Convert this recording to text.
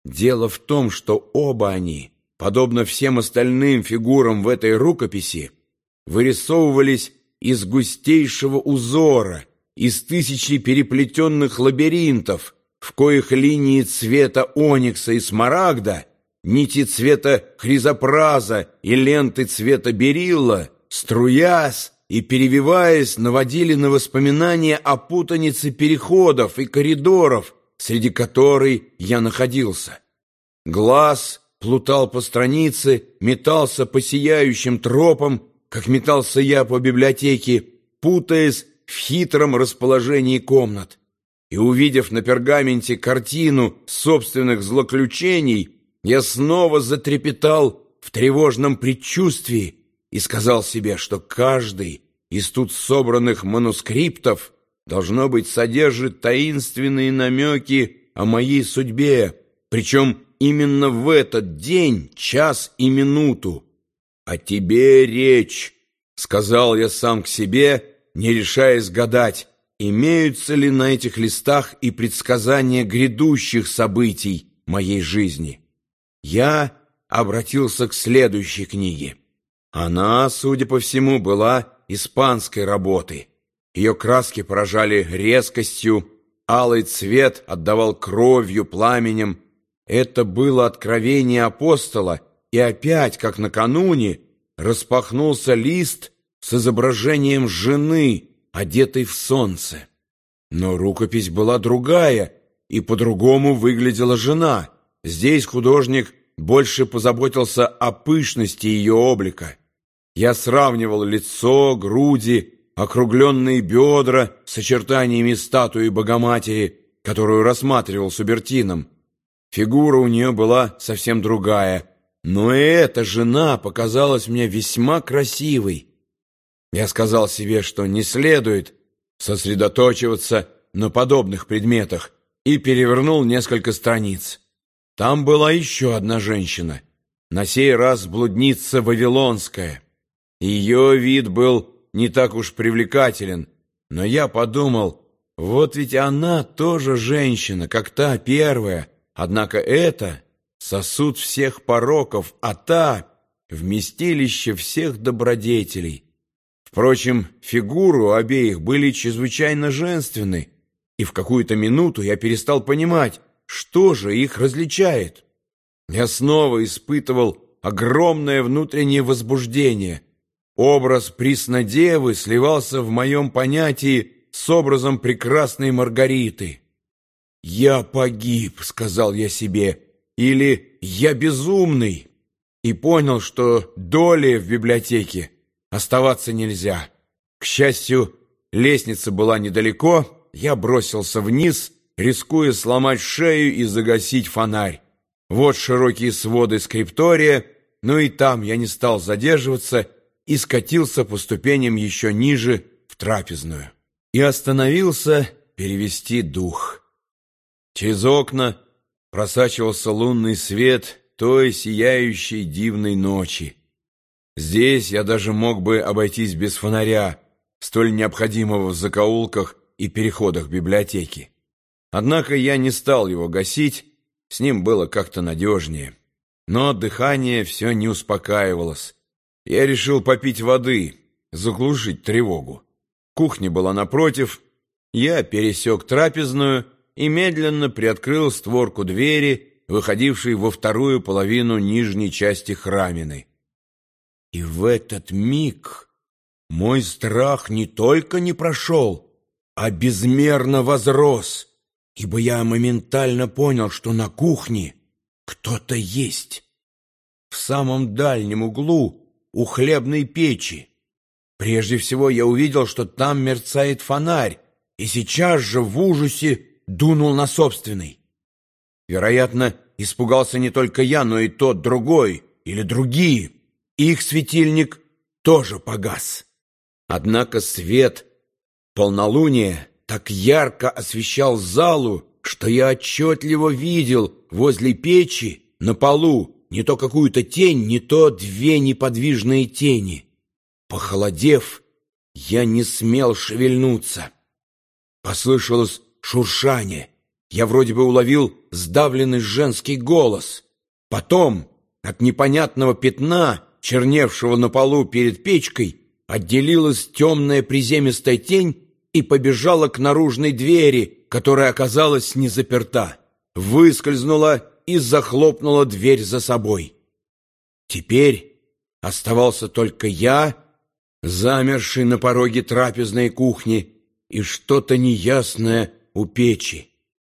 Дело в том, что оба они, подобно всем остальным фигурам в этой рукописи, вырисовывались из густейшего узора, из тысячи переплетенных лабиринтов, в коих линии цвета оникса и смарагда, нити цвета хризопраза и ленты цвета берилла, струясь и перевиваясь, наводили на воспоминания о путанице переходов и коридоров, среди которой я находился. Глаз плутал по странице, метался по сияющим тропам, как метался я по библиотеке, путаясь в хитром расположении комнат. И, увидев на пергаменте картину собственных злоключений, я снова затрепетал в тревожном предчувствии и сказал себе, что каждый из тут собранных манускриптов, должно быть, содержит таинственные намеки о моей судьбе, причем именно в этот день, час и минуту. «О тебе речь», — сказал я сам к себе, не решаясь гадать, имеются ли на этих листах и предсказания грядущих событий моей жизни. Я обратился к следующей книге. Она, судя по всему, была испанской работы. Ее краски поражали резкостью, алый цвет отдавал кровью, пламенем. Это было откровение апостола, и опять, как накануне, распахнулся лист с изображением жены, одетой в солнце. Но рукопись была другая, и по-другому выглядела жена. Здесь художник больше позаботился о пышности ее облика. Я сравнивал лицо, груди, округленные бедра с очертаниями статуи Богоматери, которую рассматривал с Убертином. Фигура у нее была совсем другая, но и эта жена показалась мне весьма красивой. Я сказал себе, что не следует сосредоточиваться на подобных предметах, и перевернул несколько страниц. Там была еще одна женщина, на сей раз блудница вавилонская. Ее вид был не так уж привлекателен, но я подумал, вот ведь она тоже женщина, как та первая, однако это сосуд всех пороков, а та — вместилище всех добродетелей. Впрочем, фигуры у обеих были чрезвычайно женственны, и в какую-то минуту я перестал понимать, что же их различает. Я снова испытывал огромное внутреннее возбуждение. Образ Преснодевы сливался в моем понятии с образом прекрасной Маргариты. «Я погиб», — сказал я себе, или «я безумный», и понял, что долей в библиотеке оставаться нельзя. К счастью, лестница была недалеко, я бросился вниз, рискуя сломать шею и загасить фонарь. Вот широкие своды скриптория, но и там я не стал задерживаться и скатился по ступеням еще ниже в трапезную. И остановился перевести дух. Через окна просачивался лунный свет той сияющей дивной ночи. Здесь я даже мог бы обойтись без фонаря, столь необходимого в закоулках и переходах библиотеки. Однако я не стал его гасить, с ним было как-то надежнее. Но дыхание все не успокаивалось. Я решил попить воды, заглушить тревогу. Кухня была напротив. Я пересек трапезную и медленно приоткрыл створку двери, выходившей во вторую половину нижней части храмины. И в этот миг мой страх не только не прошел, а безмерно возрос, ибо я моментально понял, что на кухне кто-то есть. В самом дальнем углу у хлебной печи. Прежде всего я увидел, что там мерцает фонарь, и сейчас же в ужасе дунул на собственный. Вероятно, испугался не только я, но и тот другой или другие. Их светильник тоже погас. Однако свет полнолуния так ярко освещал залу, что я отчетливо видел возле печи на полу не то какую-то тень, не то две неподвижные тени. Похолодев, я не смел шевельнуться. Послышалось шуршание, Я вроде бы уловил сдавленный женский голос. Потом от непонятного пятна, черневшего на полу перед печкой, отделилась темная приземистая тень и побежала к наружной двери, которая оказалась не заперта. Выскользнула и захлопнула дверь за собой. Теперь оставался только я, замерший на пороге трапезной кухни, и что-то неясное у печи.